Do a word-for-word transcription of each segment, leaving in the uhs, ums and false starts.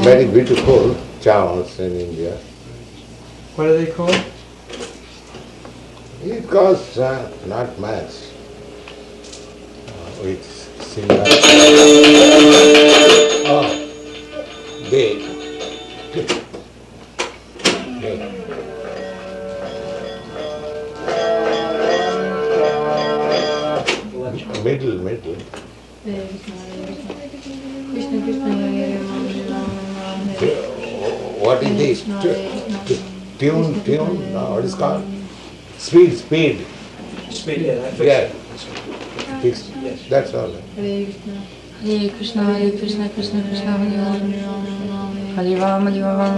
very beautiful channels in India. What are they called? It costs uh, not much. Uh, it's similar. Oh, big. Big. Middle, middle. What is this? Tu- Tune, tune, no, what is called? Speed, speed. Speed, yeah, I fixed Yeah. it. Fixed. Yes. That's all. Hare Krishna, Hare Krishna, Krishna Krishna, Hare Hare, Hare Ram, Hare Ram,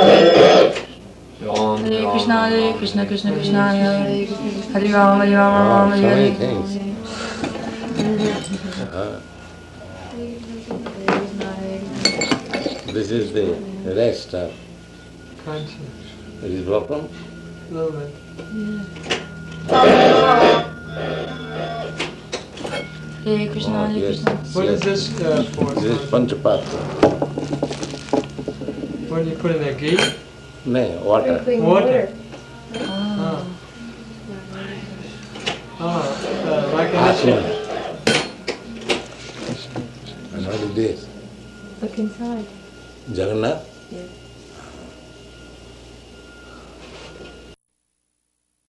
Hare Krishna, Hare Krishna, Krishna Krishna, Hare Hare, Hare Ram, Hare Ram, Oh, Hare so many Hare. things. Uh, this is the rest of Conscience. it is broken. A little bit. Hare Krishna, Oh, Hare yes. Krishna. What is this uh, for? This is Panchapatra. What do you put in there? Ghee? No, water. Water. Ah. Oh, uh, like an Aswan. And what is this? Look inside. Jagannath? Yes.